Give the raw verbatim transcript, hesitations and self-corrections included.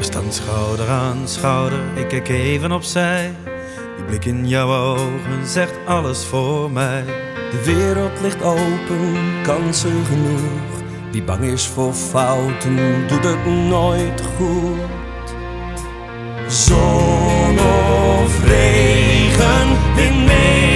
We staan schouder aan schouder, ik kijk even opzij. Die blik in jouw ogen zegt alles voor mij. De wereld ligt open, kansen genoeg. Wie bang is voor fouten, doet het nooit goed. Zon of regen, wind mee.